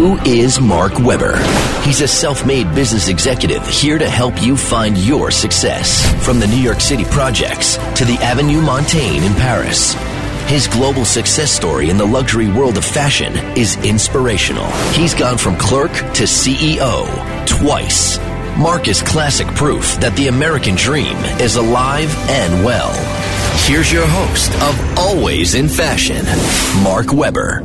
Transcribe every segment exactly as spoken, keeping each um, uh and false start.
Who is Mark Weber? He's a self-made business executive here to help you find your success. From the New York City projects to the Avenue Montaigne in Paris. His global success story in the luxury world of fashion is inspirational. He's gone from clerk to C E O twice. Mark is classic proof that the American dream is alive and well. Here's your host of Always in Fashion, Mark Weber.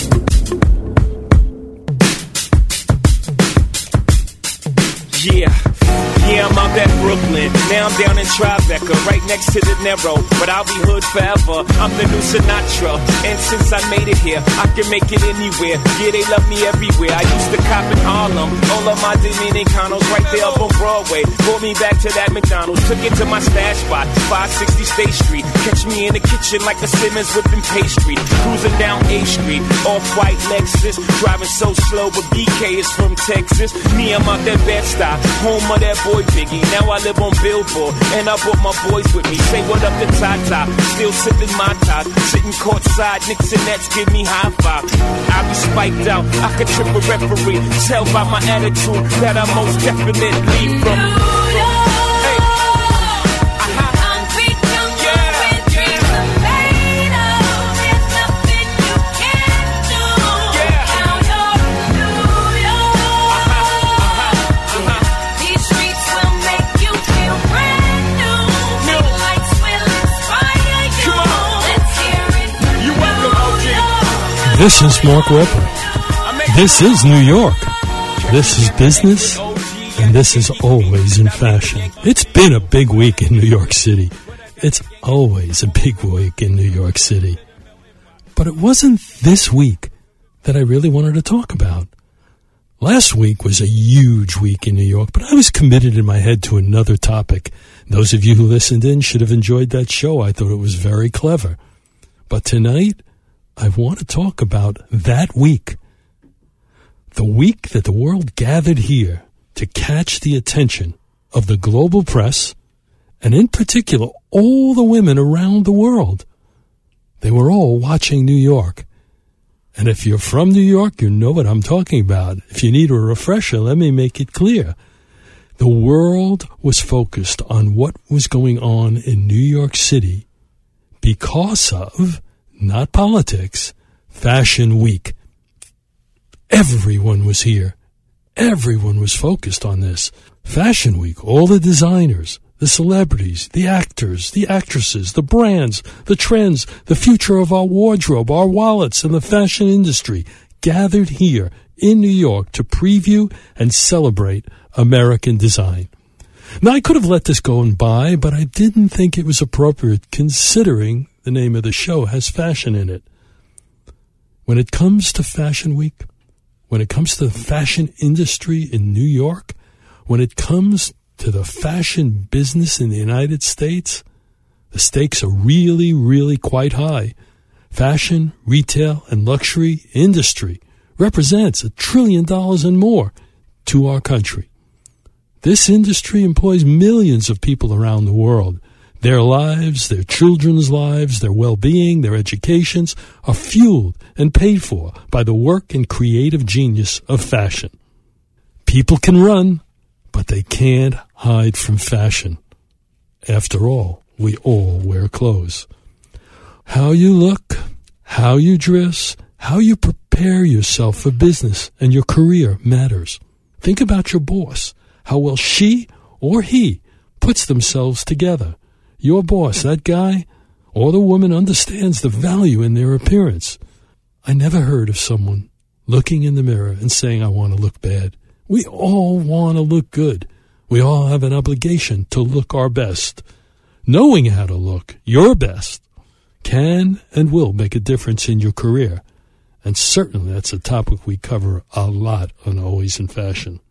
Yeah, yeah, I'm out at Brooklyn. Now I'm down in Tribeca, right next to the Narrow. But I'll be hood forever. I'm the new Sinatra. And since I made it here, I can make it anywhere. Yeah, they love me everywhere. I used to cop in Harlem. All of my Dominicanos right there up on Broadway. Brought me back to that McDonald's. Took it to my stash spot, five sixty State Street. Catch me in the kitchen like a Simmons whipping pastry. Cruising down A Street, off-white Lexus. Driving so slow, but B K is from Texas. Me, I'm out that Bed-Stuy, home of that boy Biggie. Now I live on Billboard, and I brought my boys with me. Say what up to Tata, still sipping my top. Sitting courtside, Knicks and Nets give me high five. I be spiked out, I could trip a referee. Tell by my attitude that I most definitely from. This is Mark Weber. This is New York. This is business, and this is Always in Fashion. It's been a big week in New York City. It's always a big week in New York City. But it wasn't this week that I really wanted to talk about. Last week was a huge week in New York, but I was committed in my head to another topic. Those of you who listened in should have enjoyed that show. I thought it was very clever. But tonight, I want to talk about that week. The week that the world gathered here to catch the attention of the global press, and in particular, all the women around the world. They were all watching New York. And if you're from New York, you know what I'm talking about. If you need a refresher, let me make it clear. The world was focused on what was going on in New York City because of, not politics, Fashion Week. Everyone was here. Everyone was focused on this. Fashion Week, all the designers, the celebrities, the actors, the actresses, the brands, the trends, the future of our wardrobe, our wallets, and the fashion industry gathered here in New York to preview and celebrate American design. Now, I could have let this go by, but I didn't think it was appropriate considering the name of the show has fashion in it. When it comes to Fashion Week, when it comes to the fashion industry in New York, when it comes to the fashion business in the United States, the stakes are really, really quite high. Fashion, retail, and luxury industry represents a trillion dollars and more to our country. This industry employs millions of people around the world. Their lives, their children's lives, their well-being, their educations are fueled and paid for by the work and creative genius of fashion. People can run, but they can't hide from fashion. After all, we all wear clothes. How you look, how you dress, how you prepare yourself for business and your career matters. Think about your boss, how well she or he puts themselves together. Your boss, that guy or the woman, understands the value in their appearance. I never heard of someone looking in the mirror and saying, I want to look bad. We all want to look good. We all have an obligation to look our best. Knowing how to look your best can and will make a difference in your career. And certainly that's a topic we cover a lot on Always in Fashion.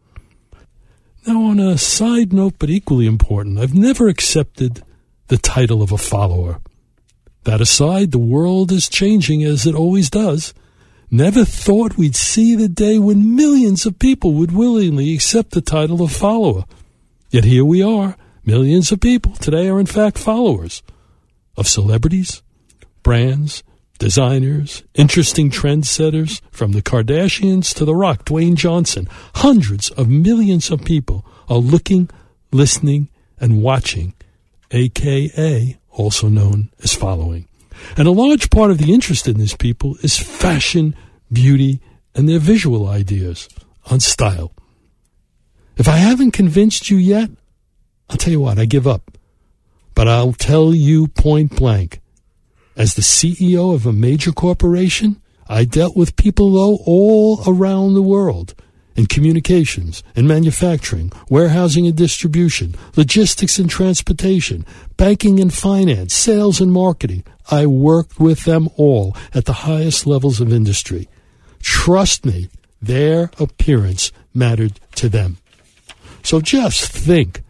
Now, on a side note, but equally important, I've never accepted the title of a follower. That aside, the world is changing as it always does. Never thought we'd see the day when millions of people would willingly accept the title of follower. Yet here we are. Millions of people today are in fact followers of celebrities, brands, designers, interesting trendsetters, from the Kardashians to The Rock, Dwayne Johnson. Hundreds of millions of people are looking, listening, and watching, a k a also known as following. And a large part of the interest in these people is fashion, beauty, and their visual ideas on style. If I haven't convinced you yet, I'll tell you what, I give up. But I'll tell you point blank, as the C E O of a major corporation, I dealt with people, though, all around the world in communications and manufacturing, warehousing and distribution, logistics and transportation, banking and finance, sales and marketing. I worked with them all at the highest levels of industry. Trust me, their appearance mattered to them. So just think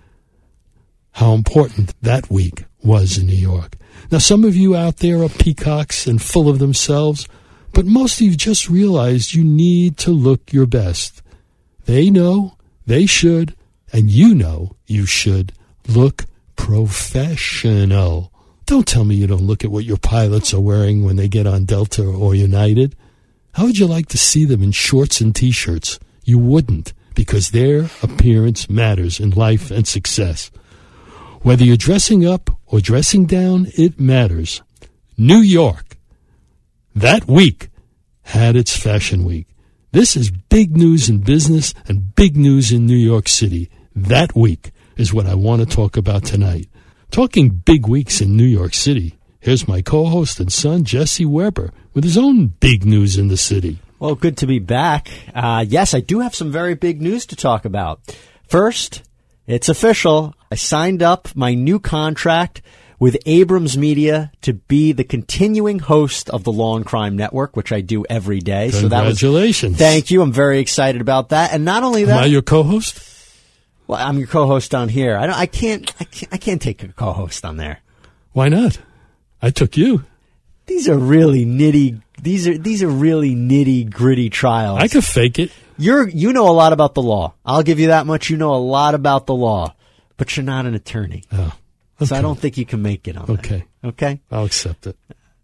how important that week was in New York. Now, some of you out there are peacocks and full of themselves, but most of you just realized you need to look your best. They know, they should, and you know you should look professional. Don't tell me you don't look at what your pilots are wearing when they get on Delta or United. How would you like to see them in shorts and T-shirts? You wouldn't, because their appearance matters in life and success. Whether you're dressing up or dressing down, it matters. New York, that week, had its Fashion Week. This is big news in business and big news in New York City. That week is what I want to talk about tonight. Talking big weeks in New York City, here's my co-host and son, Jesse Weber, with his own big news in the city. Well, good to be back. Uh, yes, I do have some very big news to talk about. First, it's official. I signed up my new contract with Abrams Media to be the continuing host of the Law and Crime Network, which I do every day. Congratulations. So that was, thank you. I'm very excited about that. And not only that, am I your co-host? Well, I'm your co-host on here. I don't. I can't. I can't. I can't take a co-host on there. Why not? I took you. These are really nitty. These are these are really nitty gritty trials. I could fake it. You're you know a lot about the law. I'll give you that much. You know a lot about the law, but you're not an attorney. Oh, okay. So I don't think you can make it on that. Okay. Okay. I'll accept it.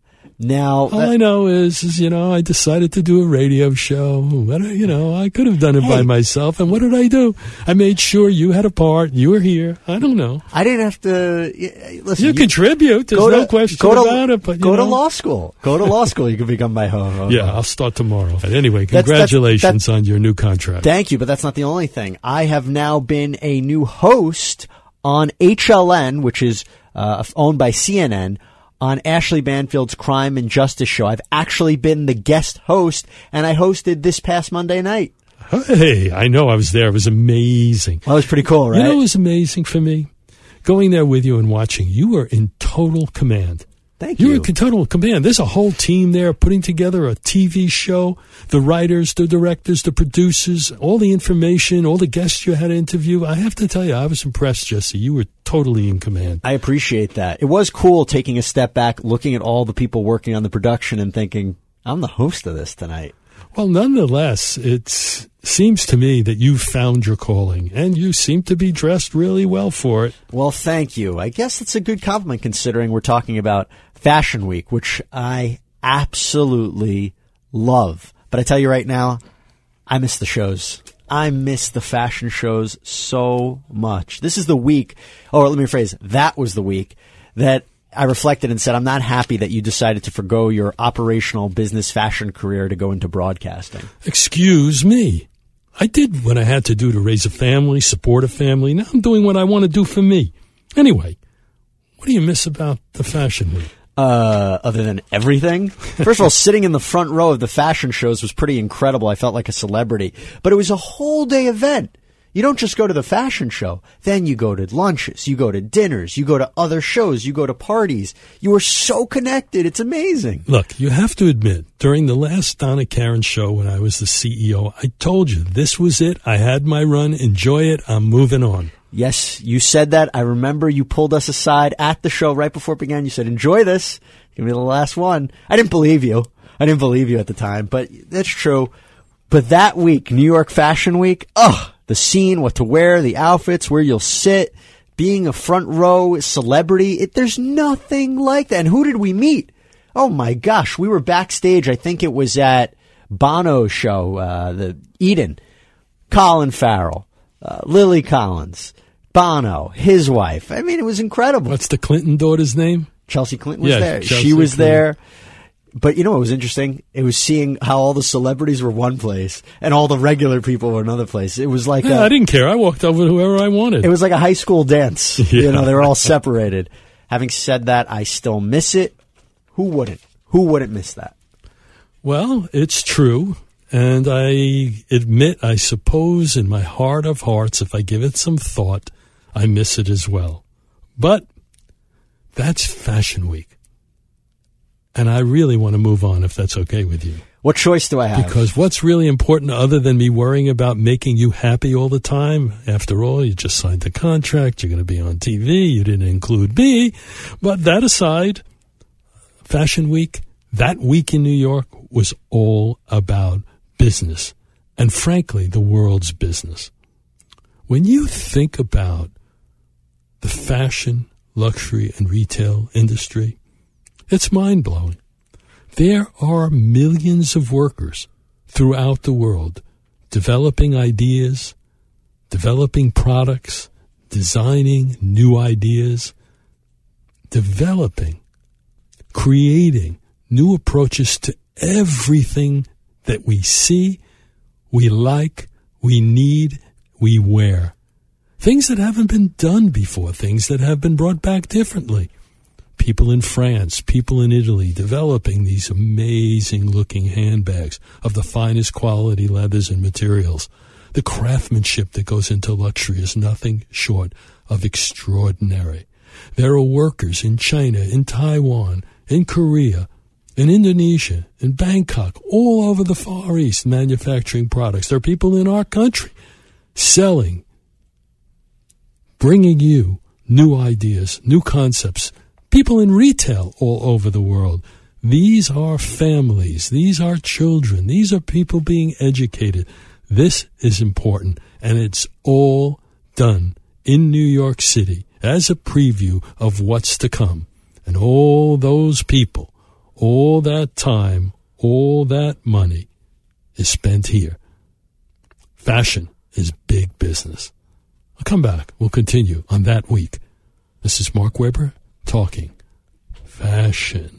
Now, all uh, I know is, is, you know, I decided to do a radio show. What, you know, I could have done it hey, by myself. And what did I do? I made sure you had a part. You were here. I don't know. I didn't have to. Listen, you, you contribute. There's no to, question to, about it. But go you know. to law school. Go to law school. You can become my host. Yeah, I'll start tomorrow. But anyway, congratulations that's, that's, that's, on your new contract. Thank you. But that's not the only thing. I have now been a new host on H L N, which is uh, owned by C N N. On Ashley Banfield's Crime and Justice Show. I've actually been the guest host, and I hosted this past Monday night. Hey, I know I was there. It was amazing. Well, it was pretty cool, right? You know what was amazing for me? Going there with you and watching. You were in total command. Thank you. You were in total command. There's a whole team there putting together a T V show. The writers, the directors, the producers, all the information, all the guests you had to interview. I have to tell you, I was impressed, Jesse. You were totally in command. I appreciate that. It was cool taking a step back, looking at all the people working on the production and thinking, I'm the host of this tonight. Well, nonetheless, it seems to me that you've found your calling, and you seem to be dressed really well for it. Well, thank you. I guess it's a good compliment considering we're talking about Fashion Week, which I absolutely love. But I tell you right now, I miss the shows. I miss the fashion shows so much. This is the week, or let me rephrase, that was the week that I reflected and said, I'm not happy that you decided to forgo your operational business fashion career to go into broadcasting. Excuse me. I did what I had to do to raise a family, support a family. Now I'm doing what I want to do for me. Anyway, what do you miss about the Fashion Week? Uh, other than everything? First of all, sitting in the front row of the fashion shows was pretty incredible. I felt like a celebrity. But it was a whole day event. You don't just go to the fashion show. Then you go to lunches, you go to dinners, you go to other shows, you go to parties. You are so connected. It's amazing. Look, you have to admit, during the last Donna Karen show when I was the C E O, I told you this was it. I had my run. Enjoy it. I'm moving on. Yes, you said that. I remember you pulled us aside at the show right before it began. You said, enjoy this. It's going to be the last one. I didn't believe you. I didn't believe you at the time, but that's true. But that week, New York Fashion Week, oh, the scene, what to wear, the outfits, where you'll sit, being a front row celebrity, it, there's nothing like that. And who did we meet? Oh my gosh, we were backstage. I think it was at Bono's show, uh, the Eden. Colin Farrell, uh, Lily Collins, Bono, his wife. I mean, it was incredible. What's the Clinton daughter's name? Chelsea Clinton was yeah, there. Chelsea she was Clinton. there. But you know what was interesting? It was seeing how all the celebrities were one place and all the regular people were another place. It was like Yeah, a, I didn't care. I walked over to whoever I wanted. it was like a high school dance. Yeah. You know, they were all separated. Having said that, I still miss it. Who wouldn't? Who wouldn't miss that? Well, it's true. And I admit, I suppose, in my heart of hearts, if I give it some thought, I miss it as well. But that's Fashion Week. And I really want to move on, if that's okay with you. What choice do I have? Because what's really important other than me worrying about making you happy all the time? After all, you just signed the contract. You're going to be on T V. You didn't include me. But that aside, Fashion Week, that week in New York was all about business. And frankly, the world's business. When you think about the fashion, luxury, and retail industry, it's mind-blowing. There are millions of workers throughout the world developing ideas, developing products, designing new ideas, developing, creating new approaches to everything that we see, we like, we need, we wear. Things that haven't been done before, things that have been brought back differently. People in France, people in Italy developing these amazing-looking handbags of the finest quality leathers and materials. The craftsmanship that goes into luxury is nothing short of extraordinary. There are workers in China, in Taiwan, in Korea, in Indonesia, in Bangkok, all over the Far East manufacturing products. There are people in our country selling, bringing you new ideas, new concepts. People in retail all over the world. These are families. These are children. These are people being educated. This is important, and it's all done in New York City as a preview of what's to come. And all those people, all that time, all that money is spent here. Fashion is big business. I'll come back. We'll continue on That Week. This is Mark Weber talking fashion.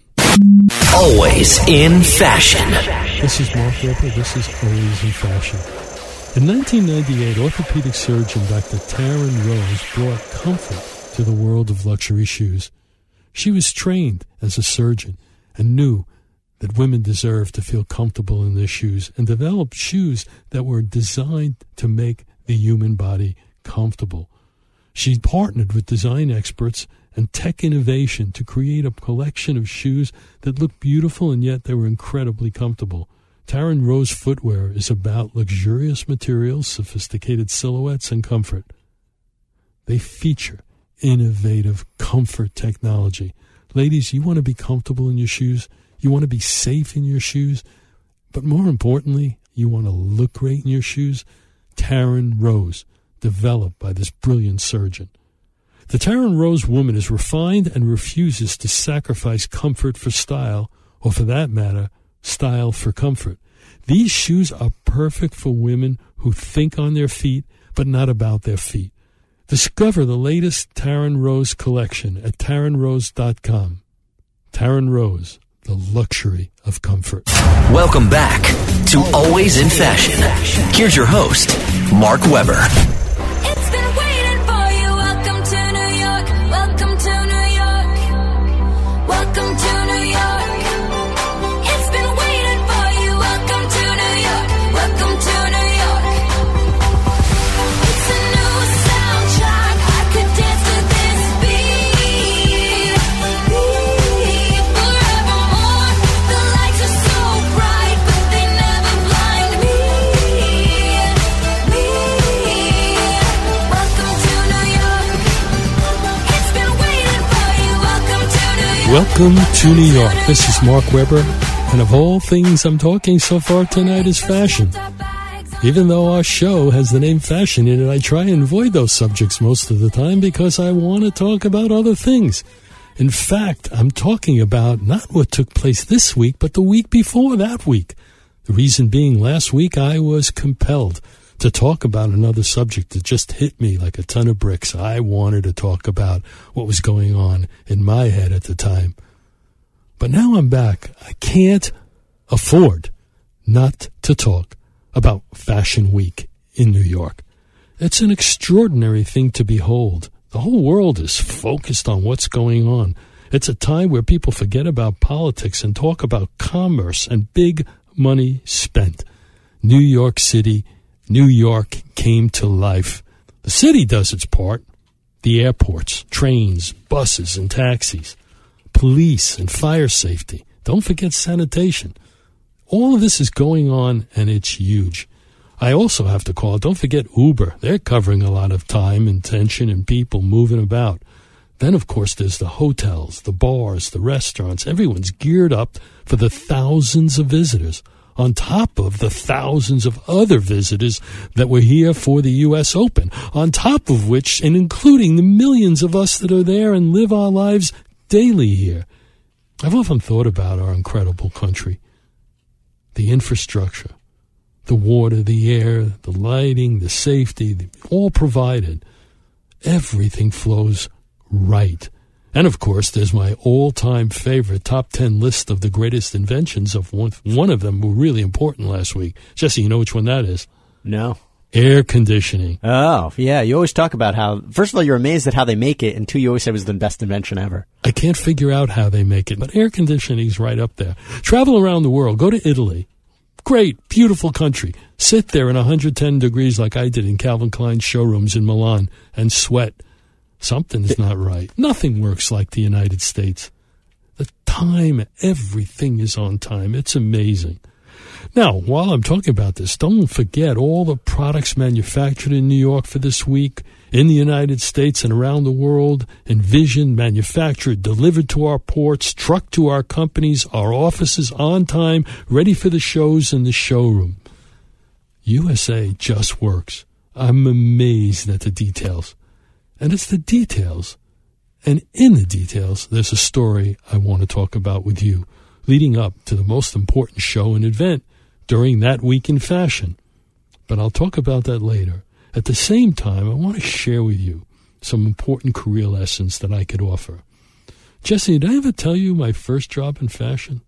Always in fashion. This is Mark Weber. This is Always in Fashion. In nineteen ninety-eight, orthopedic surgeon Doctor Taryn Rose brought comfort to the world of luxury shoes. She was trained as a surgeon and knew that women deserved to feel comfortable in their shoes and developed shoes that were designed to make the human body comfortable. She partnered with design experts and tech innovation to create a collection of shoes that looked beautiful and yet they were incredibly comfortable. Taryn Rose footwear is about luxurious materials, sophisticated silhouettes, and comfort. They feature innovative comfort technology. Ladies, you want to be comfortable in your shoes. You want to be safe in your shoes. But more importantly, you want to look great in your shoes. Taryn Rose, developed by this brilliant surgeon. The Taryn Rose woman is refined and refuses to sacrifice comfort for style, or for that matter, style for comfort. These shoes are perfect for women who think on their feet, but not about their feet. Discover the latest Taryn Rose collection at Taryn Rose dot com. Taryn Rose, the luxury of comfort. Welcome back to Always in Fashion. Here's your host, Mark Weber. It's been waiting for you. Welcome to New York. Welcome to New York. Welcome to New York. It's been waiting for you. Welcome to New York. Welcome to New York. It's a new soundtrack. I could dance to this beat. Beat forevermore. The lights are so bright, but they never blind me. Me. Welcome to New York. It's been waiting for you. Welcome to New York. Welcome to New York. This is Mark Weber, and of all things I'm talking so far tonight is fashion. Even though our show has the name fashion in it, I try and avoid those subjects most of the time because I want to talk about other things. In fact, I'm talking about not what took place this week, but the week before that week. The reason being, last week I was compelled to talk about another subject that just hit me like a ton of bricks. I wanted to talk about what was going on in my head at the time. But now I'm back. I can't afford not to talk about Fashion Week in New York. It's an extraordinary thing to behold. The whole world is focused on what's going on. It's a time where people forget about politics and talk about commerce and big money spent. New York City, New York came to life. The city does its part. The airports, trains, buses, and taxis, police and fire safety. Don't forget sanitation. All of this is going on, and it's huge. I also have to call, don't forget Uber. They're covering a lot of time and tension and people moving about. Then, of course, there's the hotels, the bars, the restaurants. Everyone's geared up for the thousands of visitors, on top of the thousands of other visitors that were here for the U S Open, on top of which, and including the millions of us that are there and live our lives daily here. I've often thought about our incredible country, the infrastructure, the water, the air, the lighting, the safety, all provided. Everything flows right. And, of course, there's my all-time favorite top ten list of the greatest inventions. Of one, one of them were really important last week. Jesse, you know which one that is? No. Air conditioning. Oh, yeah. You always talk about how, first of all, you're amazed at how they make it, and two, you always say it was the best invention ever. I can't figure out how they make it, but air conditioning's right up there. Travel around the world. Go to Italy. Great, beautiful country. Sit there in one hundred ten degrees like I did in Calvin Klein's showrooms in Milan and sweat. Something's not right. Nothing works like the United States. The time, everything is on time. It's amazing. Now, while I'm talking about this, don't forget all the products manufactured in New York for this week, in the United States and around the world, envisioned, manufactured, delivered to our ports, trucked to our companies, our offices on time, ready for the shows in the showroom. U S A just works. I'm amazed at the details. And it's the details. And in the details, there's a story I want to talk about with you, leading up to the most important show and event during that week in fashion. But I'll talk about that later. At the same time, I want to share with you some important career lessons that I could offer. Jesse, did I ever tell you my first job in fashion?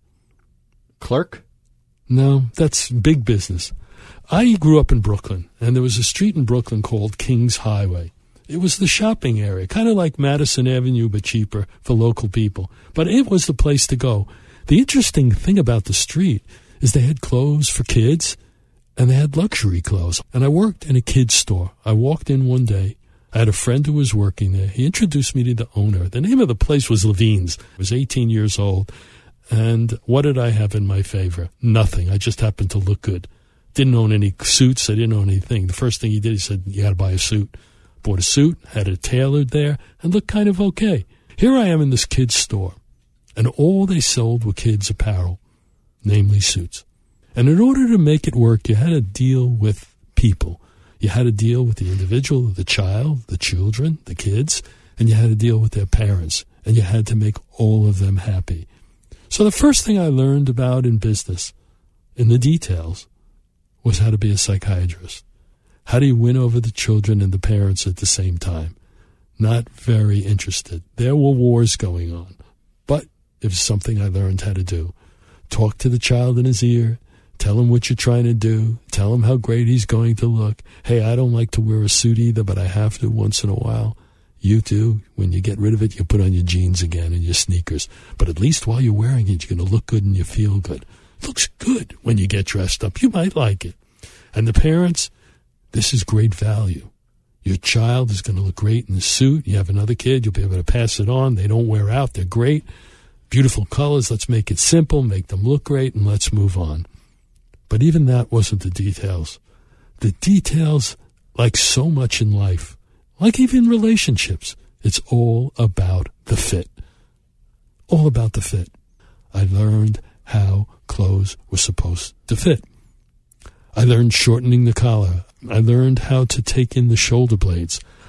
Clerk? No, that's big business. I grew up in Brooklyn, and there was a street in Brooklyn called Kings Highway. It was the shopping area, kind of like Madison Avenue, but cheaper for local people. But it was the place to go. The interesting thing about the street is they had clothes for kids, and they had luxury clothes. And I worked in a kid's store. I walked in one day. I had a friend who was working there. He introduced me to the owner. The name of the place was Levine's. I was eighteen years old. And what did I have in my favor? Nothing. I just happened to look good. Didn't own any suits. I didn't own anything. The first thing he did, he said, you got to buy a suit. Bought a suit, had it tailored there, and looked kind of okay. Here I am in this kid's store, and all they sold were kids' apparel, namely suits. And in order to make it work, you had to deal with people. You had to deal with the individual, the child, the children, the kids, and you had to deal with their parents, and you had to make all of them happy. So the first thing I learned about in business, in the details, was how to be a psychiatrist. How do you win over the children and the parents at the same time? Not very interested. There were wars going on, but it was something I learned how to do. Talk to the child in his ear. Tell him what you're trying to do. Tell him how great he's going to look. Hey, I don't like to wear a suit either, but I have to once in a while. You do. When you get rid of it, you put on your jeans again and your sneakers. But at least while you're wearing it, you're going to look good and you feel good. It looks good when you get dressed up. You might like it. And the parents, this is great value. Your child is going to look great in the suit. You have another kid, you'll be able to pass it on. They don't wear out. They're great. Beautiful colors. Let's make it simple, make them look great, and let's move on. But even that wasn't the details. The details, like so much in life, like even relationships, it's all about the fit. All about the fit. I learned how clothes were supposed to fit. I learned shortening the collar. I learned how to take in the shoulder blades.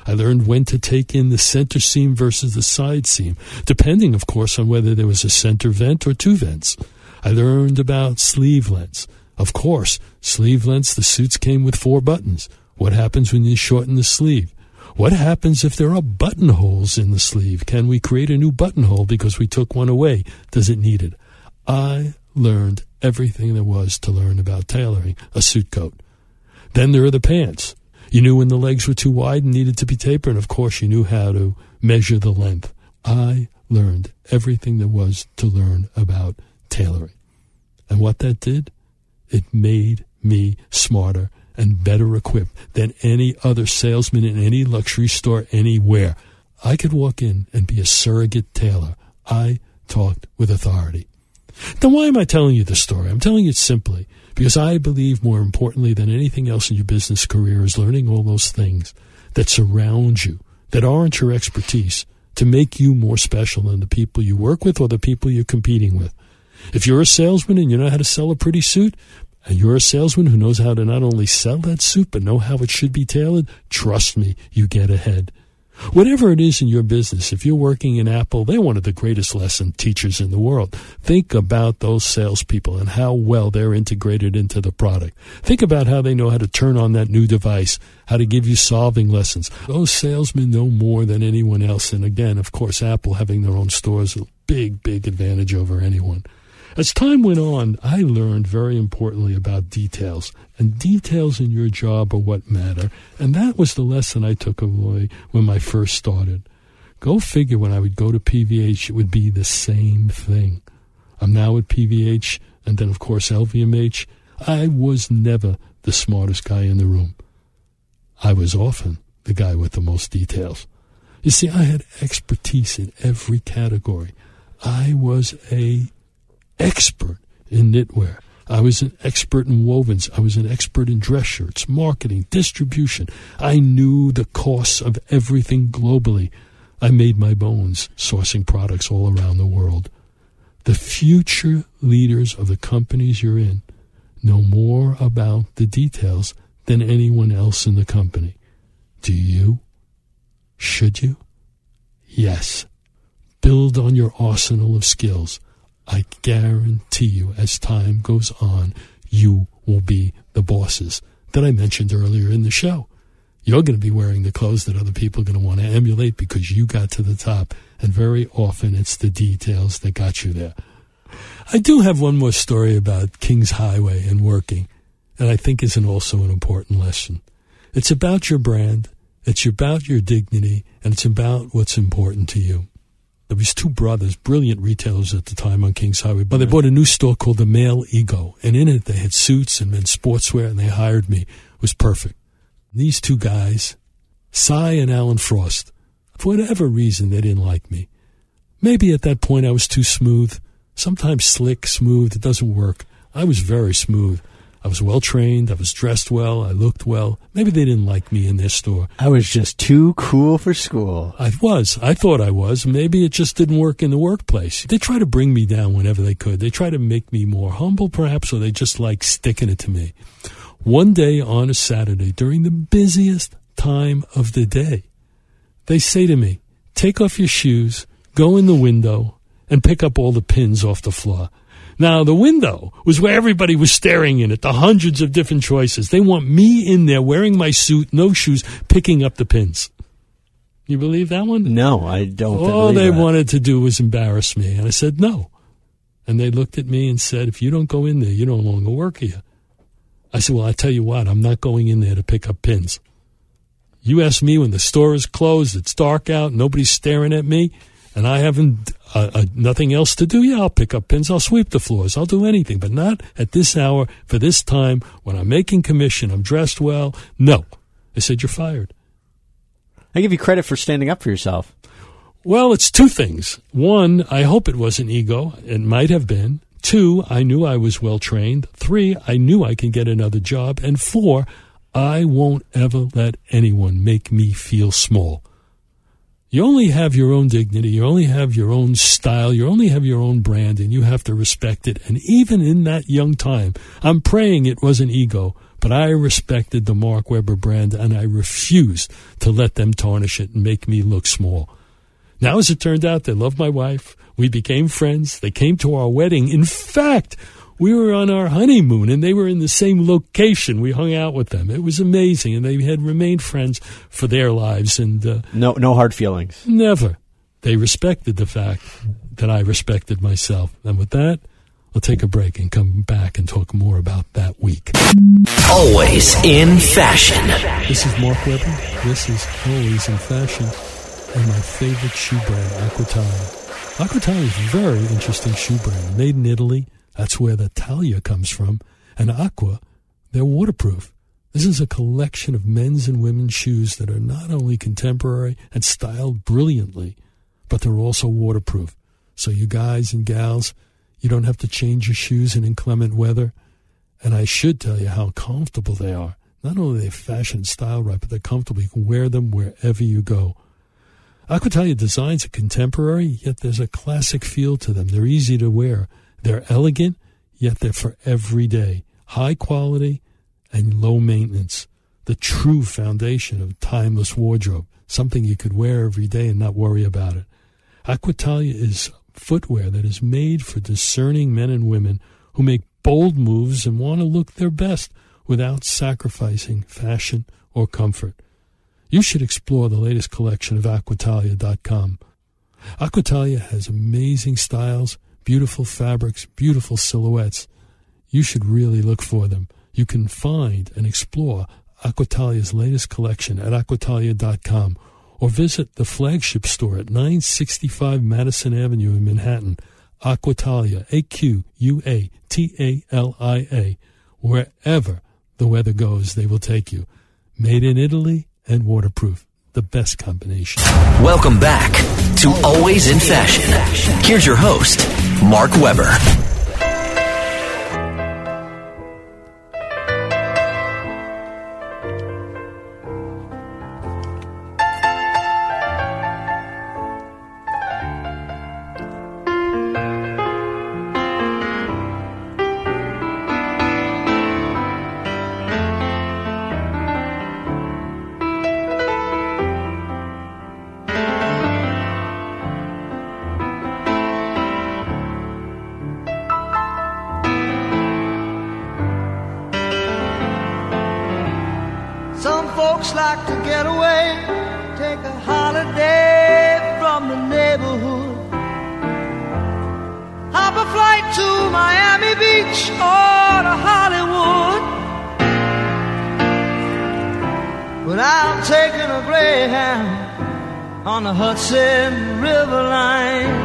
I learned when to take in the center seam versus the side seam, depending, of course, on whether there was a center vent or two vents. I learned about sleeve lengths. Of course, sleeve lengths, the suits came with four buttons. What happens when you shorten the sleeve? What happens if there are buttonholes in the sleeve? Can we create a new buttonhole because we took one away? Does it need it? I learned everything there was to learn about tailoring a suit coat. Then there are the pants. You knew when the legs were too wide and needed to be tapered, and of course you knew how to measure the length. I learned everything there was to learn about tailoring. And what that did, it made me smarter and better equipped than any other salesman in any luxury store anywhere. I could walk in and be a surrogate tailor. I talked with authority. Then why am I telling you this story? I'm telling it simply because I believe more importantly than anything else in your business career is learning all those things that surround you, that aren't your expertise, to make you more special than the people you work with or the people you're competing with. If you're a salesman and you know how to sell a pretty suit, and you're a salesman who knows how to not only sell that suit but know how it should be tailored, trust me, you get ahead. Whatever it is in your business, if you're working in Apple, they're one of the greatest lesson teachers in the world. Think about those salespeople and how well they're integrated into the product. Think about how they know how to turn on that new device, how to give you solving lessons. Those salesmen know more than anyone else. And again, of course, Apple having their own stores, a big, big advantage over anyone. As time went on, I learned very importantly about details, and details in your job are what matter, and that was the lesson I took away when I first started. Go figure, when I would go to P V H, it would be the same thing. I'm now at P V H, and then, of course, L V M H. I was never the smartest guy in the room. I was often the guy with the most details. You see, I had expertise in every category. I was a expert in knitwear. I was an expert in wovens. I was an expert in dress shirts, marketing, distribution. I knew the costs of everything globally. I made my bones sourcing products all around the world. The future leaders of the companies you're in know more about the details than anyone else in the company. Do you? Should you? Yes. Build on your arsenal of skills. I guarantee you, as time goes on, you will be the bosses that I mentioned earlier in the show. You're going to be wearing the clothes that other people are going to want to emulate because you got to the top, and very often it's the details that got you there. I do have one more story about Kings Highway and working, and I think is an also an important lesson. It's about your brand, it's about your dignity, and it's about what's important to you. There was two brothers, brilliant retailers at the time on Kings Highway, but they bought a new store called the Male Ego, and in it they had suits and men's sportswear, and they hired me. It was perfect. These two guys, Cy and Alan Frost, for whatever reason, they didn't like me. Maybe at that point I was too smooth. Sometimes slick, smooth, it doesn't work. I was very smooth. I was well-trained, I was dressed well, I looked well. Maybe they didn't like me in their store. I was just too cool for school. I was. I thought I was. Maybe it just didn't work in the workplace. They try to bring me down whenever they could. They try to make me more humble, perhaps, or they just like sticking it to me. One day on a Saturday, during the busiest time of the day, they say to me, take off your shoes, go in the window, and pick up all the pins off the floor. Now, the window was where everybody was staring in at the hundreds of different choices. They want me in there wearing my suit, no shoes, picking up the pins. You believe that one? No, I don't believe that. All they wanted to do was embarrass me. And I said, no. And they looked at me and said, if you don't go in there, you no longer work here. I said, well, I tell you what, I'm not going in there to pick up pins. You ask me when the store is closed, it's dark out, nobody's staring at me, and I haven't uh, uh, nothing else to do, yeah, I'll pick up pins, I'll sweep the floors, I'll do anything, but not at this hour, for this time, when I'm making commission, I'm dressed well. No. They said, you're fired. I give you credit for standing up for yourself. Well, it's two things. One, I hope it wasn't ego. It might have been. Two, I knew I was well-trained. Three, I knew I could get another job. And four, I won't ever let anyone make me feel small. You only have your own dignity, you only have your own style, you only have your own brand, and you have to respect it. And even in that young time, I'm praying it wasn't ego, But I respected the Mark Webber brand, and I refused to let them tarnish it and make me look small. Now, as it turned out, they loved my wife. We became friends. They came to our wedding. In fact, we were on our honeymoon, and they were in the same location. We hung out with them. It was amazing, and they had remained friends for their lives. And uh, No, no hard feelings. Never. They respected the fact that I respected myself. And with that, we'll take a break and come back and talk more about that week. Always in fashion. This is Mark Webber. This is Always in Fashion. And my favorite shoe brand, Aquatalia. Aquatalia is a very interesting shoe brand. Made in Italy. That's where the Talia comes from. And Aqua, they're waterproof. This is a collection of men's and women's shoes that are not only contemporary and styled brilliantly, but they're also waterproof. So you guys and gals, you don't have to change your shoes in inclement weather. And I should tell you how comfortable they are. Not only are they fashion and style right, but they're comfortable. You can wear them wherever you go. Aquatalia designs are contemporary, yet there's a classic feel to them. They're easy to wear. They're elegant, yet they're for every day. High quality and low maintenance. The true foundation of a timeless wardrobe. Something you could wear every day and not worry about it. Aquatalia is footwear that is made for discerning men and women who make bold moves and want to look their best without sacrificing fashion or comfort. You should explore the latest collection of Aquatalia dot com. Aquatalia has amazing styles, beautiful fabrics, beautiful silhouettes. You should really look for them. You can find and explore Aquatalia's latest collection at Aquatalia dot com or visit the flagship store at nine sixty-five Madison Avenue in Manhattan. Aquatalia, A Q U A T A L I A. Wherever the weather goes, they will take you. Made in Italy and waterproof. The best combination. Welcome back to Always in Fashion. Here's your host, Mark Webber. Like to get away, take a holiday from the neighborhood, hop a flight to Miami Beach or to Hollywood. But I'm taking a Greyhound on the Hudson River line.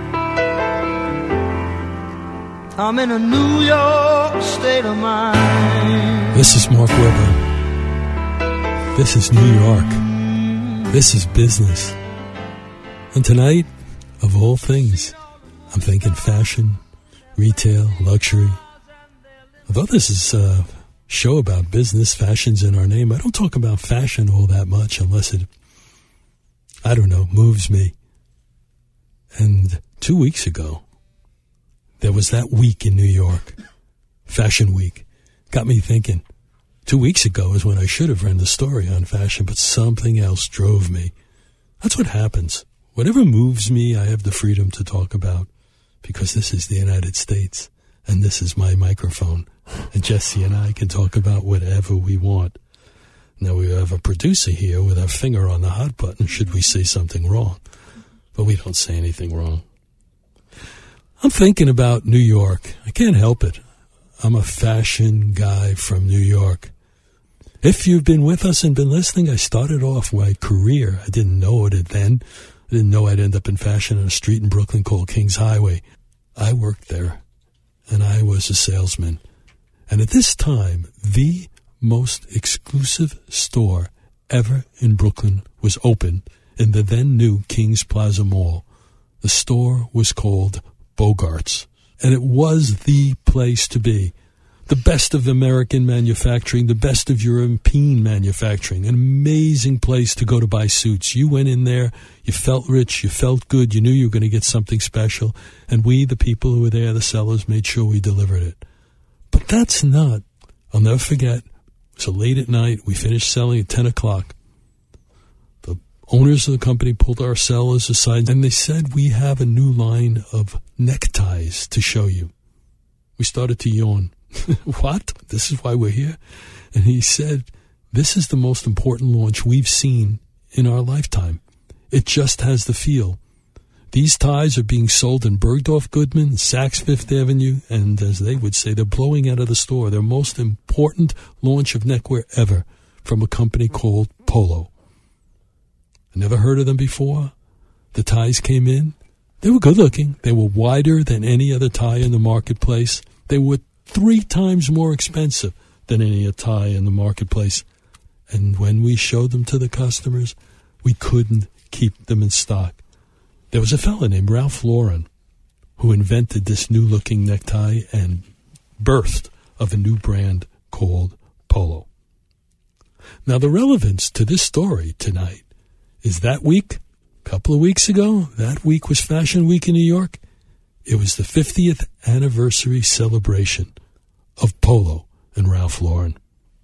I'm in a New York state of mind. This is Mark Webber. This is New York. This is business. And tonight, of all things, I'm thinking fashion, retail, luxury. Although this is a show about business, fashion's in our name, I don't talk about fashion all that much unless it, I don't know, moves me. And two weeks ago, there was that week in New York, Fashion Week. Got me thinking. Two weeks ago is when I should have run the story on fashion, but something else drove me. That's what happens. Whatever moves me, I have the freedom to talk about, because this is the United States, and this is my microphone, and Jesse and I can talk about whatever we want. Now, we have a producer here with our finger on the hot button should we say something wrong, but we don't say anything wrong. I'm thinking about New York. I can't help it. I'm a fashion guy from New York. If you've been with us and been listening, I started off my career. I didn't know it then. I didn't know I'd end up in fashion on a street in Brooklyn called Kings Highway. I worked there, and I was a salesman. And at this time, the most exclusive store ever in Brooklyn was open in the then new Kings Plaza Mall. The store was called Bogart's. And it was the place to be. The best of American manufacturing, the best of European manufacturing. An amazing place to go to buy suits. You went in there, you felt rich, you felt good, you knew you were going to get something special. And we, the people who were there, the sellers, made sure we delivered it. But that's not, I'll never forget, So late at night, we finished selling at ten o'clock. The owners of the company pulled our sellers aside, and they said, we have a new line of neckties to show you. We started to yawn. What? This is why we're here? And he said, this is the most important launch we've seen in our lifetime. It just has the feel. These ties are being sold in Bergdorf Goodman, Saks Fifth Avenue, and as they would say, they're blowing out of the store. Their most important launch of neckwear ever from a company called Polo. I never heard of them before. The ties came in. They were good looking. They were wider than any other tie in the marketplace. They were three times more expensive than any other tie in the marketplace. And when we showed them to the customers, we couldn't keep them in stock. There was a fellow named Ralph Lauren who invented this new-looking necktie and birthed of a new brand called Polo. Now, the relevance to this story tonight is that week, a couple of weeks ago, that week was Fashion Week in New York. It was the fiftieth anniversary celebration of Polo and Ralph Lauren.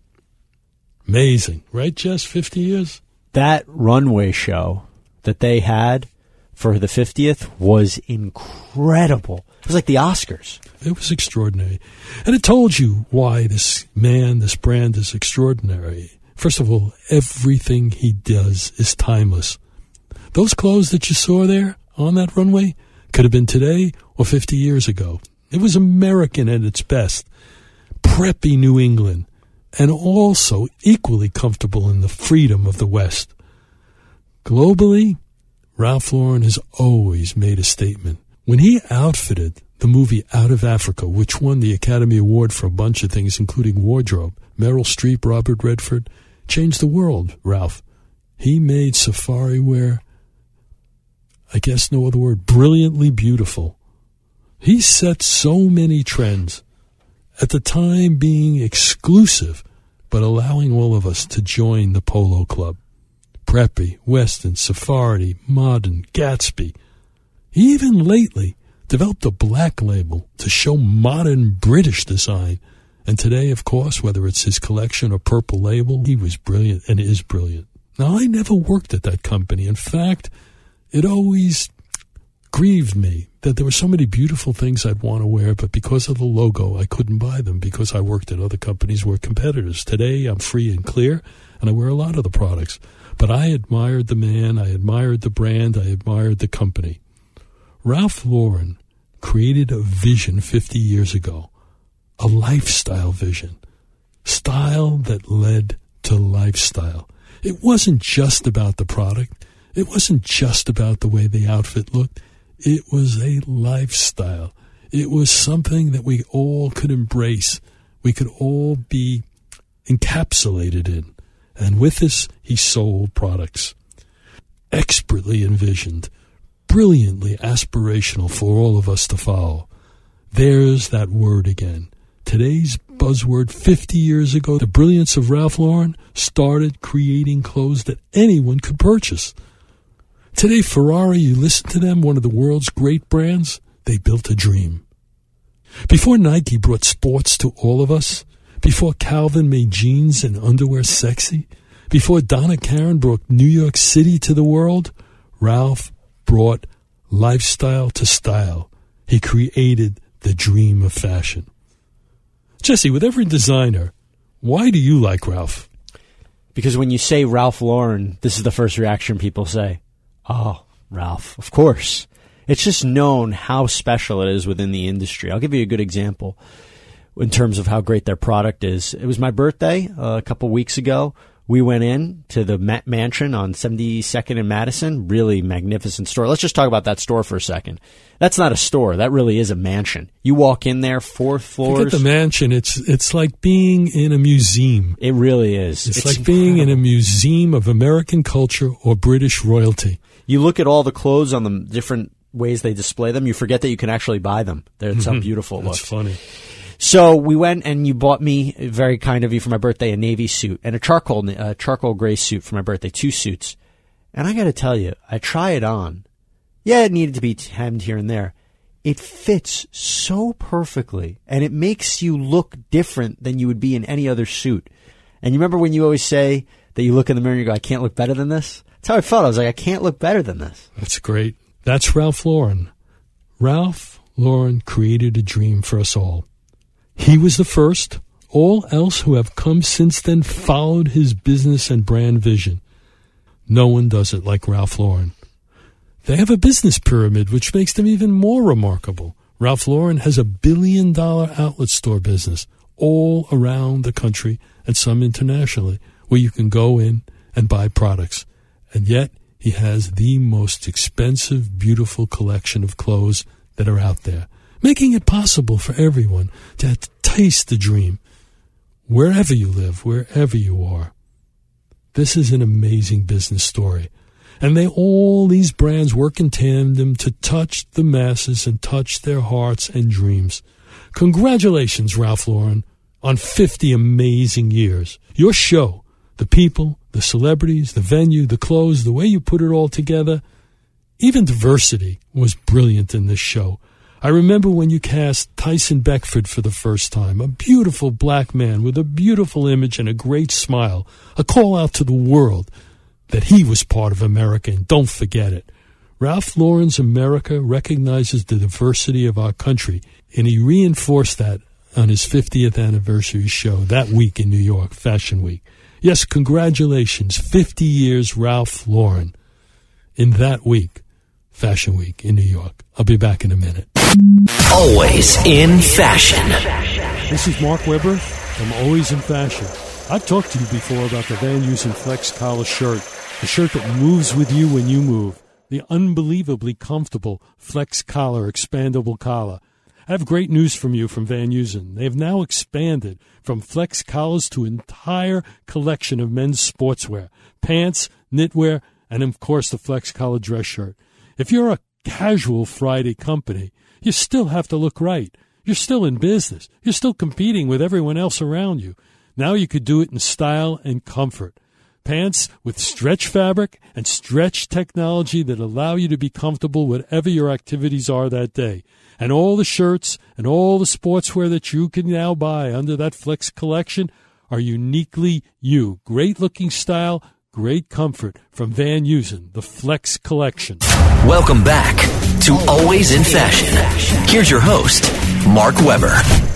Amazing, right, Jess? fifty years? That runway show that they had for the fiftieth was incredible. It was like the Oscars. It was extraordinary. And it told you why this man, this brand is extraordinary. First of all, everything he does is timeless. Those clothes that you saw there on that runway could have been today or fifty years ago. It was American at its best. Preppy New England. And also equally comfortable in the freedom of the West. Globally, Ralph Lauren has always made a statement. When he outfitted the movie Out of Africa, which won the Academy Award for a bunch of things, including wardrobe, Meryl Streep, Robert Redford, changed the world, Ralph. He made safari wear, I guess no other word, brilliantly beautiful. He set so many trends, at the time being exclusive, but allowing all of us to join the Polo Club. Preppy, Western, Safari, Modern, Gatsby. He even lately developed a black label to show modern British design. And today, of course, whether it's his collection or Purple Label, he was brilliant and is brilliant. Now, I never worked at that company. In fact, it always grieved me that there were so many beautiful things I'd want to wear, but because of the logo, I couldn't buy them because I worked at other companies who were competitors. Today, I'm free and clear, and I wear a lot of the products. But I admired the man, I admired the brand, I admired the company. Ralph Lauren created a vision fifty years ago, a lifestyle vision, style that led to lifestyle. It wasn't just about the product. It wasn't just about the way the outfit looked. It was a lifestyle. It was something that we all could embrace. We could all be encapsulated in. And with this, he sold products. Expertly envisioned, brilliantly aspirational for all of us to follow. There's that word again. Today's buzzword fifty years ago, the brilliance of Ralph Lauren started creating clothes that anyone could purchase. Today, Ferrari, you listen to them, one of the world's great brands, they built a dream. Before Nike brought sports to all of us, before Calvin made jeans and underwear sexy, before Donna Karan brought New York City to the world, Ralph brought lifestyle to style. He created the dream of fashion. Jesse, with every designer, why do you like Ralph? Because when you say Ralph Lauren, this is the first reaction people say. Oh, Ralph, of course. It's just known how special it is within the industry. I'll give you a good example in terms of how great their product is. It was my birthday uh, a couple weeks ago. We went in to the Ma- mansion on seventy-second and Madison. Really magnificent store. Let's just talk about that store for a second. That's not a store. That really is a mansion. You walk in there, fourth floors. Forget the mansion. It's it's like being in a museum. It really is. It's, it's like incredible. being in a museum of American culture or British royalty. You look at all the clothes on the different ways they display them. You forget that you can actually buy them. That's how beautiful it looks. That's funny. So we went and you bought me, very kind of you for my birthday, a navy suit and a charcoal uh, charcoal gray suit for my birthday, two suits. And I got to tell you, I try it on. Yeah, it needed to be hemmed here and there. It fits so perfectly, and it makes you look different than you would be in any other suit. And you remember when you always say that you look in the mirror and you go, I can't look better than this? That's how I felt. I was like, I can't look better than this. That's great. That's Ralph Lauren. Ralph Lauren created a dream for us all. He was the first. All else who have come since then followed his business and brand vision. No one does it like Ralph Lauren. They have a business pyramid, which makes them even more remarkable. Ralph Lauren has a billion-dollar outlet store business all around the country and some internationally, where you can go in and buy products. And yet, he has the most expensive, beautiful collection of clothes that are out there, making it possible for everyone to taste the dream, wherever you live, wherever you are. This is an amazing business story. And they all these brands work in tandem to touch the masses and touch their hearts and dreams. Congratulations, Ralph Lauren, on fifty amazing years. Your show, the people, the celebrities, the venue, the clothes, the way you put it all together, even diversity was brilliant in this show. I remember when you cast Tyson Beckford for the first time, a beautiful black man with a beautiful image and a great smile, a call out to the world that he was part of America, and don't forget it. Ralph Lauren's America recognizes the diversity of our country, and he reinforced that on his fiftieth anniversary show that week in New York, Fashion Week. Yes, congratulations, fifty years Ralph Lauren in that week, Fashion Week in New York. I'll be back in a minute. Always in fashion. This is Mark Weber from Always in Fashion. I've talked to you before about the Van Heusen Flex Collar shirt, the shirt that moves with you when you move, the unbelievably comfortable Flex Collar expandable collar. I have great news from you from Van Heusen. They have now expanded from Flex Collars to an entire collection of men's sportswear, pants, knitwear, and of course the Flex Collar dress shirt. If you're a casual Friday company, you still have to look right. You're still in business. You're still competing with everyone else around you. Now you could do it in style and comfort. Pants with stretch fabric and stretch technology that allow you to be comfortable whatever your activities are that day. And all the shirts and all the sportswear that you can now buy under that Flex collection are uniquely you. Great looking style, great comfort from Van Heusen, the Flex collection. Welcome back to Always in Fashion. Here's your host, Mark Weber.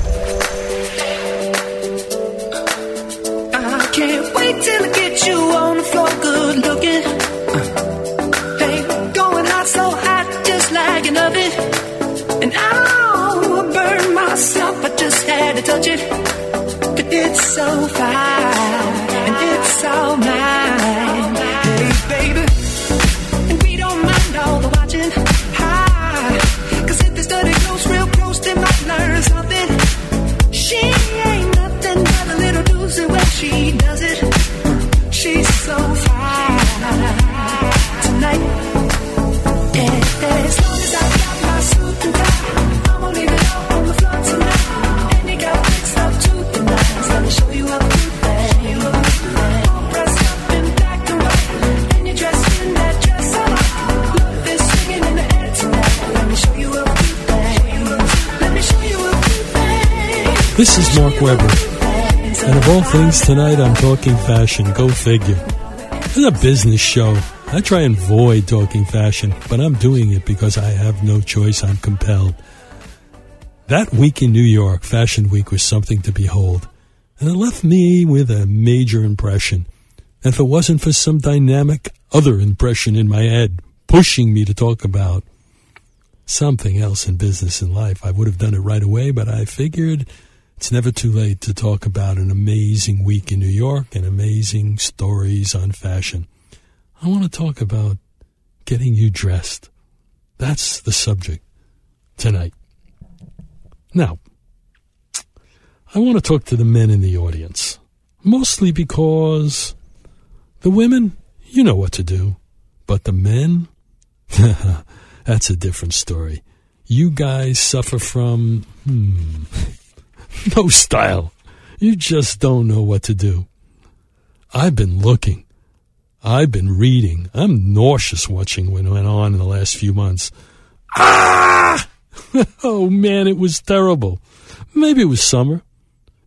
I can't wait till I get you on the floor, good looking. Uh, hey, going hot, so hot, just like an oven. And I'll burn myself, I just had to touch it. But it's so fine, and it's all mine. Hey, baby, and we don't mind all the watching. Hi, cause if this dirty close real close, they might learn something. She ain't nothing but a little doozy when she does it. She's so fine tonight. Yeah, as long as I got my suit and tie, I'm gonna leave it all on the floor tonight. And you got fixed up to the nines. Let me show you a few things. All dressed up in black and white, and you're dressed in that dress I like. Love is swinging in the air tonight. Let me show you a few things. Let me show you a few things. This is Mark Weber. And of all things tonight, I'm talking fashion. Go figure. This is a business show. I try and avoid talking fashion, but I'm doing it because I have no choice. I'm compelled. That week in New York, Fashion Week, was something to behold. And it left me with a major impression. And if it wasn't for some dynamic other impression in my head pushing me to talk about something else in business and life, I would have done it right away, but I figured it's never too late to talk about an amazing week in New York and amazing stories on fashion. I want to talk about getting you dressed. That's the subject tonight. Now, I want to talk to the men in the audience, mostly because the women, you know what to do, but the men, that's a different story. You guys suffer from, hmm, no style. You just don't know what to do. I've been looking. I've been reading. I'm nauseous watching what went on in the last few months. Ah! Oh, man, it was terrible. Maybe it was summer.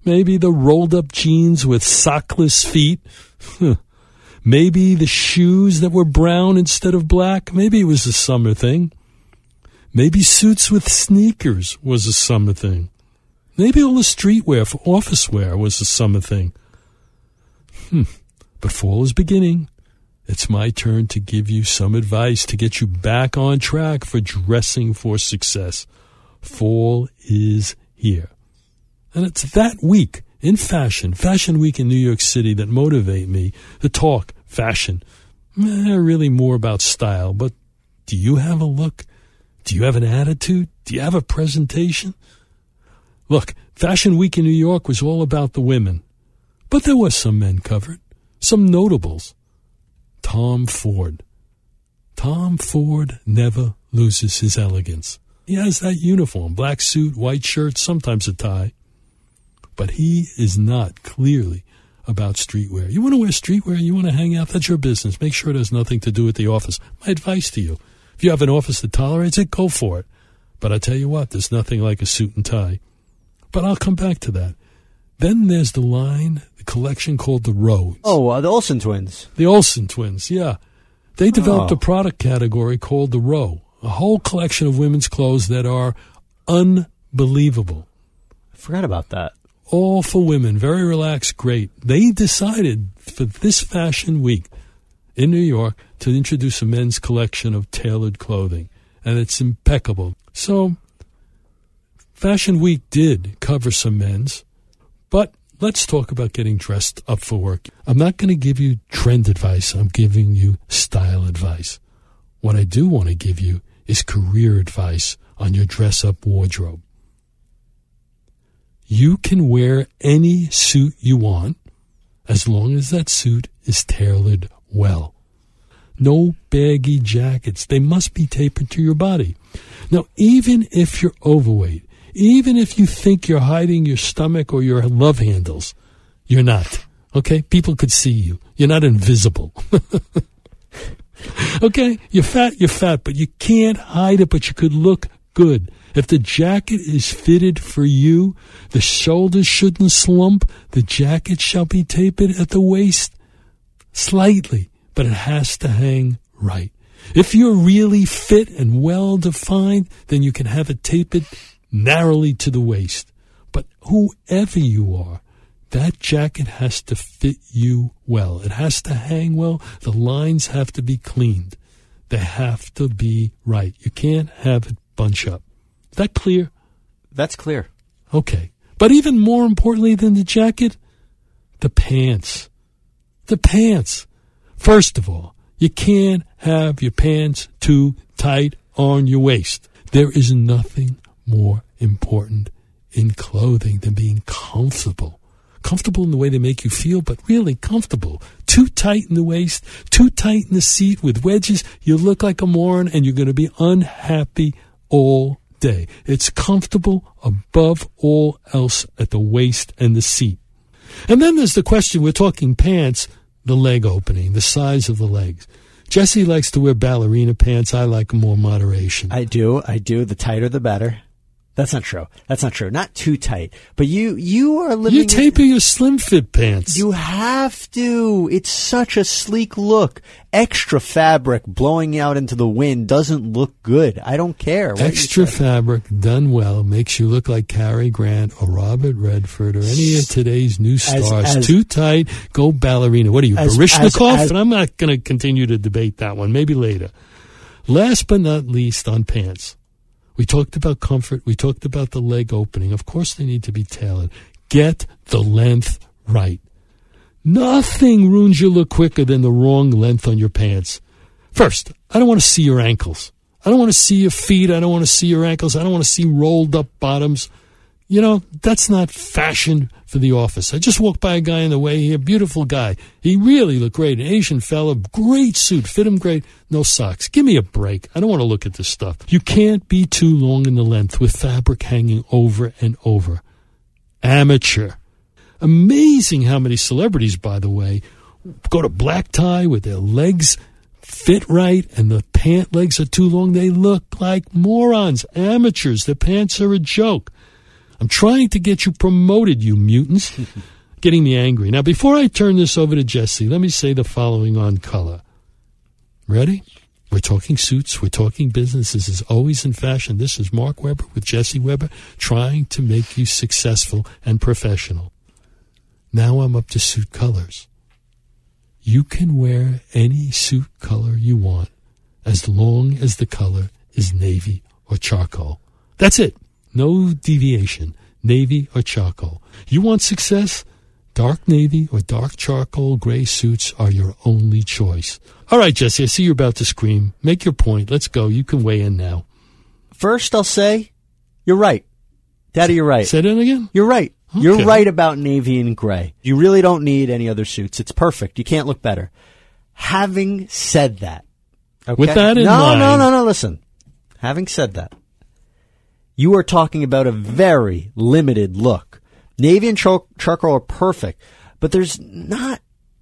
Maybe the rolled-up jeans with sockless feet. Maybe the shoes that were brown instead of black. Maybe it was a summer thing. Maybe suits with sneakers was a summer thing. Maybe all the streetwear for office wear was a summer thing. Hmm. But fall is beginning. It's my turn to give you some advice to get you back on track for dressing for success. Fall is here. And it's that week in fashion, Fashion Week in New York City, that motivate me to talk fashion. Eh, really more about style, but do you have a look? Do you have an attitude? Do you have a presentation? Look, Fashion Week in New York was all about the women, but there was some men covered, some notables. Tom Ford. Tom Ford never loses his elegance. He has that uniform, black suit, white shirt, sometimes a tie. But he is not clearly about streetwear. You want to wear streetwear, you want to hang out, that's your business. Make sure it has nothing to do with the office. My advice to you, if you have an office that tolerates it, go for it. But I tell you what, there's nothing like a suit and tie. But I'll come back to that. Then there's the line, the collection called the Rhodes. Oh, uh, the Olsen twins. The Olsen twins, yeah. They developed Oh. a product category called the Row, a whole collection of women's clothes that are unbelievable. I forgot about that. All for women, very relaxed, great. They decided for this Fashion Week in New York to introduce a men's collection of tailored clothing, and it's impeccable. So, Fashion Week did cover some men's, but let's talk about getting dressed up for work. I'm not going to give you trend advice. I'm giving you style advice. What I do want to give you is career advice on your dress-up wardrobe. You can wear any suit you want as long as that suit is tailored well. No baggy jackets. They must be tapered to your body. Now, even if you're overweight, even if you think you're hiding your stomach or your love handles, you're not. Okay? People could see you. You're not invisible. Okay? You're fat, you're fat, but you can't hide it, but you could look good. If the jacket is fitted for you, the shoulders shouldn't slump. The jacket shall be tapered at the waist slightly, but it has to hang right. If you're really fit and well-defined, then you can have it tapered narrowly to the waist. But whoever you are, that jacket has to fit you well. It has to hang well. The lines have to be cleaned. They have to be right. You can't have it bunch up. Is that clear? That's clear. Okay. But even more importantly than the jacket, the pants. The pants. First of all, you can't have your pants too tight on your waist. There is nothing more important in clothing than being comfortable. Comfortable in the way they make you feel, but really comfortable. Too tight in the waist, too tight in the seat with wedges, you look like a moron and you're going to be unhappy all day. It's comfortable above all else at the waist and the seat. And then there's the question, we're talking pants, the leg opening, the size of the legs. Jesse likes to wear ballerina pants. I like more moderation. I do. I do. The tighter, the better. That's not true. That's not true. Not too tight. But you, you are living. You taper your slim fit pants. You have to. It's such a sleek look. Extra fabric blowing out into the wind doesn't look good. I don't care. What Extra fabric done well makes you look like Cary Grant or Robert Redford or any of today's new stars. as- Too tight, go ballerina. What are you, As- Baryshnikov? as- as- And I'm not going to continue to debate that one. Maybe later. Last but not least on pants. We talked about comfort. We talked about the leg opening. Of course they need to be tailored. Get the length right. Nothing ruins your look quicker than the wrong length on your pants. First, I don't want to see your ankles. I don't want to see your feet. I don't want to see your ankles. I don't want to see rolled up bottoms. You know, that's not fashion for the office. I just walked by a guy in the way here, beautiful guy. He really looked great. An Asian fella, great suit, fit him great. No socks. Give me a break. I don't want to look at this stuff. You can't be too long in the length with fabric hanging over and over. Amateur. Amazing how many celebrities, by the way, go to black tie with their legs fit right and the pant legs are too long. They look like morons, amateurs. Their pants are a joke. I'm trying to get you promoted, you mutants. Getting me angry. Now, before I turn this over to Jesse, let me say the following on color. Ready? We're talking suits. We're talking business. This is always in fashion. This is Mark Weber with Jesse Weber, trying to make you successful and professional. Now I'm up to suit colors. You can wear any suit color you want as long as the color is navy or charcoal. That's it. No deviation. Navy or charcoal. You want success? Dark navy or dark charcoal gray suits are your only choice. All right, Jesse, I see you're about to scream. Make your point. Let's go. You can weigh in now. First, I'll say, you're right. Daddy, you're right. Say that again? You're right. Okay. You're right about navy and gray. You really don't need any other suits. It's perfect. You can't look better. Having said that. Okay? With that in no, mind. No, no, no, no, listen. Having said that, you are talking about a very limited look. Navy and char- charcoal are perfect, but there's not,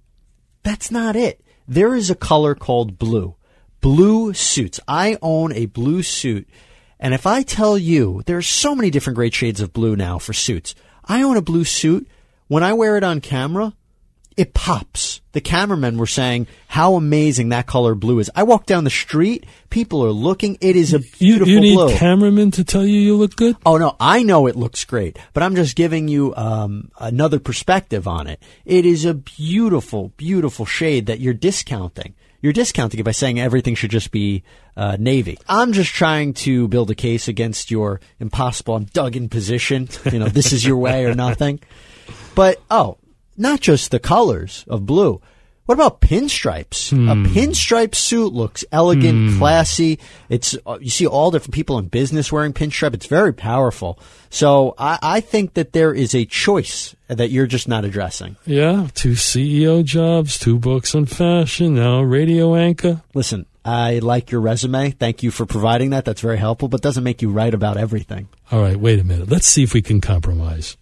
that's not it. There is a color called blue. Blue suits. I own a blue suit, and if I tell you, there's so many different great shades of blue now for suits. I own a blue suit. When I wear it on camera, it pops. The cameramen were saying how amazing that color blue is. I walk down the street, people are looking. It is a beautiful you, you need blue. cameramen to tell you you look good? Oh, no, I know it looks great, but I'm just giving you um, another perspective on it. It is a beautiful, beautiful shade that you're discounting. You're discounting it by saying everything should just be uh, navy. I'm just trying to build a case against your impossible, I'm dug in position. You know, this is your way or nothing. But, oh, not just the colors of blue. What about pinstripes? Hmm. A pinstripe suit looks elegant, Hmm. classy. It's uh, you see all different people in business wearing pinstripe. It's very powerful. So I, I think that there is a choice that you're just not addressing. Yeah, two C E O jobs, two books on fashion, now a radio anchor. Listen, I like your resume. Thank you for providing that. That's very helpful, but doesn't make you right about everything. All right, wait a minute. Let's see if we can compromise.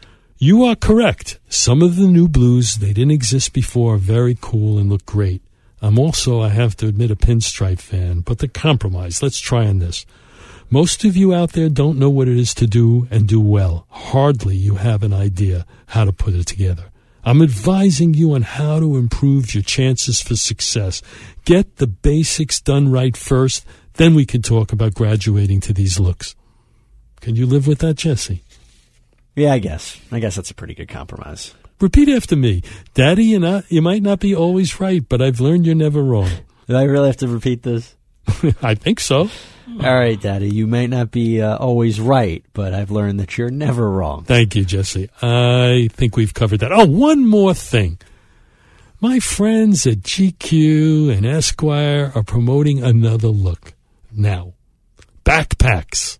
You are correct. Some of the new blues, they didn't exist before, are very cool and look great. I'm also, I have to admit, a pinstripe fan, but the compromise, let's try on this. Most of you out there don't know what it is to do and do well. Hardly you have an idea how to put it together. I'm advising you on how to improve your chances for success. Get the basics done right first, then we can talk about graduating to these looks. Can you live with that, Jesse? Yeah, I guess. I guess that's a pretty good compromise. Repeat after me. Daddy, you not, you might not be always right, but I've learned you're never wrong. Did I really have to repeat this? I think so. All right, Daddy, you may not be uh, always right, but I've learned that you're never wrong. Thank you, Jesse. I think we've covered that. Oh, one more thing. My friends at G Q and Esquire are promoting another look now. Backpacks.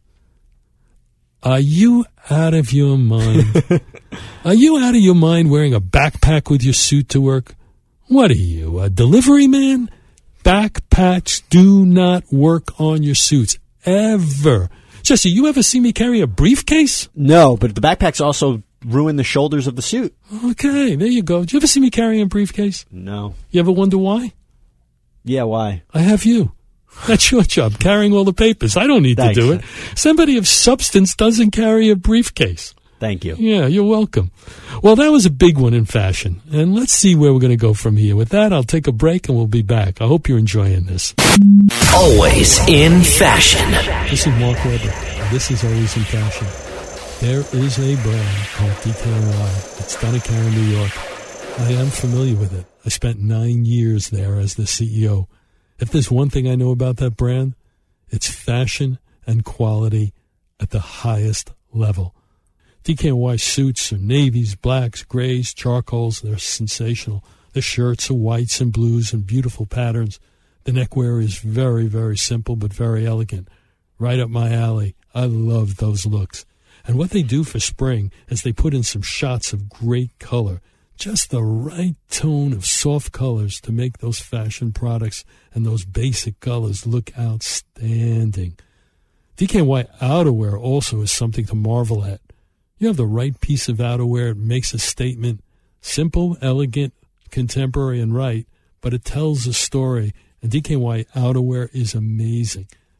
Are you out of your mind? Are you out of your mind wearing a backpack with your suit to work? What are you, a delivery man? Backpacks do not work on your suits, ever. Jesse, you ever see me carry a briefcase? No, but the backpacks also ruin the shoulders of the suit. Okay, there you go. Did you ever see me carrying a briefcase? No. You ever wonder why? Yeah, why? I have you. That's your job, carrying all the papers. I don't need Thanks. to do it. Somebody of substance doesn't carry a briefcase. Thank you. Yeah, you're welcome. Well, that was a big one in fashion. And let's see where we're going to go from here. With that, I'll take a break and we'll be back. I hope you're enjoying this. Always in fashion. This is Mark Weber. And this is Always in Fashion. There is a brand called D K N Y. It's Donnacare, New York. I am familiar with it. I spent nine years there as the C E O. If there's one thing I know about that brand, it's fashion and quality at the highest level. D K N Y suits are navies, blacks, grays, charcoals. They're sensational. The shirts are whites and blues and beautiful patterns. The neckwear is very, very simple but very elegant. Right up my alley. I love those looks. And what they do for spring is they put in some shots of great color. Just the right tone of soft colors to make those fashion products and those basic colors look outstanding. D K N Y outerwear also is something to marvel at. You have the right piece of outerwear. It makes a statement. Simple, elegant, contemporary, and right, but it tells a story. And D K N Y outerwear is amazing.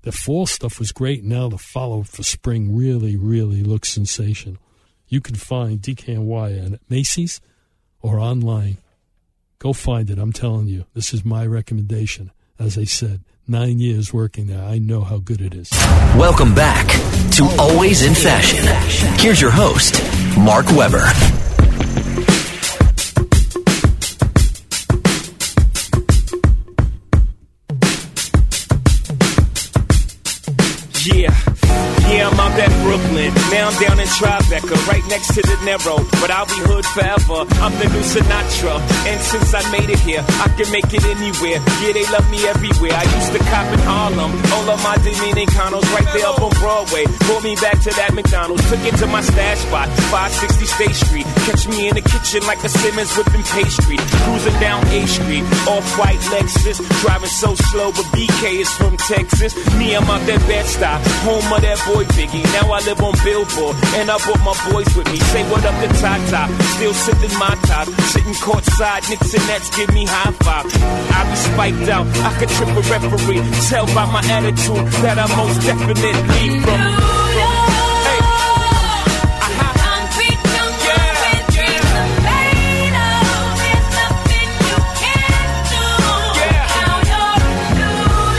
The fall stuff was great. Now the follow-up for spring really, really looks sensational. You can find D K N Y at Macy's or online. Go find it. I'm telling you. This is my recommendation. As I said, nine years working there. I know how good it is. Welcome back to Always in Fashion. Here's your host, Mark Weber. Yeah, yeah, I'm out at Brooklyn. Now I'm down in Tribeca, right next to the Narrow. But I'll be hood forever. I'm the new Sinatra. And since I made it here, I can make it anywhere. Yeah, they love me everywhere. I used to cop in Harlem. All of my Dominicanos right there up on Broadway. Brought me back to that McDonald's. Took it to my stash spot, five sixty State Street. Catch me in the kitchen like a Simmons whipping pastry. Cruising down A Street, off-white Lexus. Driving so slow, but B K is from Texas. Me, I'm out that Bed-Stuy, home of that boy Biggie. Now I live on Billboard, and I brought my boys with me. Say what up to Tata, still sipping my top. Sitting courtside, Knicks and Nets give me high five. I be spiked out, I could trip a referee. Tell by my attitude that I most definitely from. Hey. Concrete jungle with dreams are made of. There's nothing you can't do. Now you're New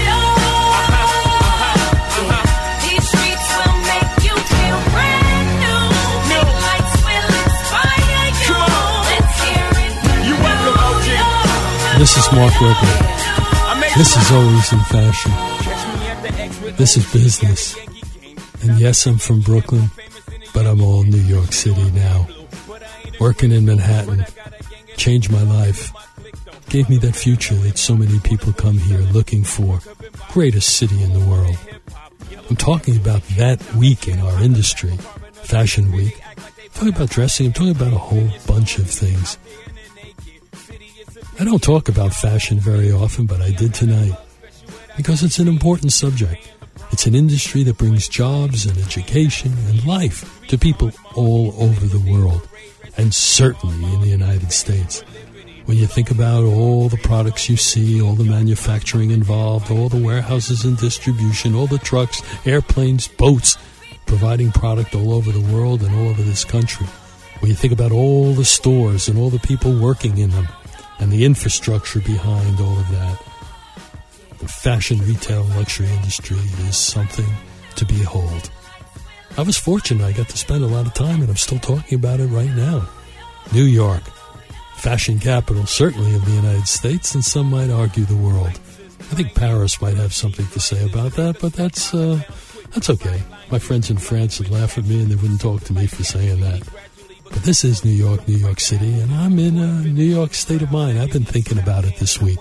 York. These streets will make you feel brand new. Big lights will inspire you. Let's hear it. You welcome, O G. This is Mark Weber. This is Always in Fashion. This is business. And yes, I'm from Brooklyn, but I'm all New York City now. Working in Manhattan changed my life. Gave me that future that so many people come here looking for. Greatest city in the world. I'm talking about that week in our industry, Fashion Week. I'm talking about dressing. I'm talking about a whole bunch of things. I don't talk about fashion very often, but I did tonight because it's an important subject. It's an industry that brings jobs and education and life to people all over the world, and certainly in the United States. When you think about all the products you see, all the manufacturing involved, all the warehouses and distribution, all the trucks, airplanes, boats, providing product all over the world and all over this country. When you think about all the stores and all the people working in them, and the infrastructure behind all of that, the fashion, retail, and luxury industry is something to behold. I was fortunate. I got to spend a lot of time, and I'm still talking about it right now. New York, fashion capital, certainly of the United States, and some might argue the world. I think Paris might have something to say about that, but that's uh, that's okay. My friends in France would laugh at me, and they wouldn't talk to me for saying that. But this is New York, New York City, and I'm in a New York state of mind. I've been thinking about it this week.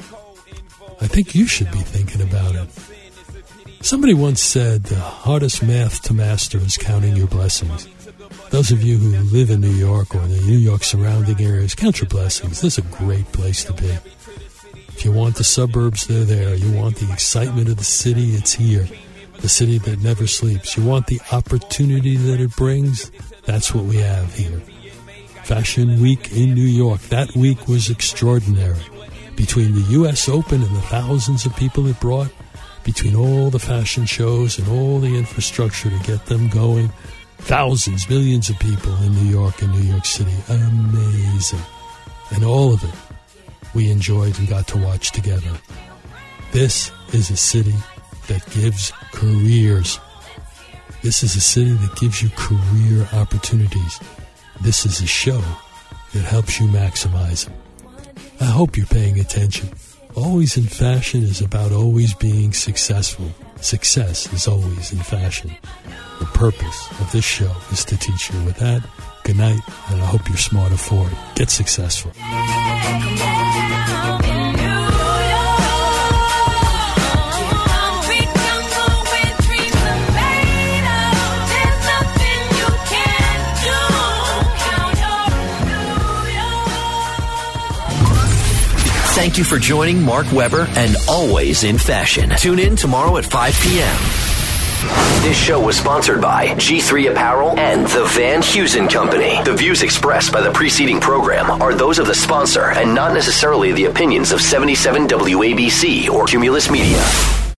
I think you should be thinking about it. Somebody once said the hardest math to master is counting your blessings. Those of you who live in New York or the New York surrounding areas, count your blessings. This is a great place to be. If you want the suburbs, they're there. You want the excitement of the city, it's here. The city that never sleeps. You want the opportunity that it brings, that's what we have here. Fashion Week in New York. That week was extraordinary. Between the U S Open and the thousands of people it brought, between all the fashion shows and all the infrastructure to get them going, thousands, millions of people in New York and New York City. Amazing. And all of it we enjoyed and got to watch together. This is a city that gives careers. This is a city that gives you career opportunities. This is a show that helps you maximize them. I hope you're paying attention. Always in Fashion is about always being successful. Success is always in fashion. The purpose of this show is to teach you. With that, good night, and I hope you're smarter for it. Get successful. Thank you for joining Mark Weber and Always in Fashion. Tune in tomorrow at five p.m. This show was sponsored by G three Apparel and the Van Heusen Company. The views expressed by the preceding program are those of the sponsor and not necessarily the opinions of seventy-seven W A B C or Cumulus Media.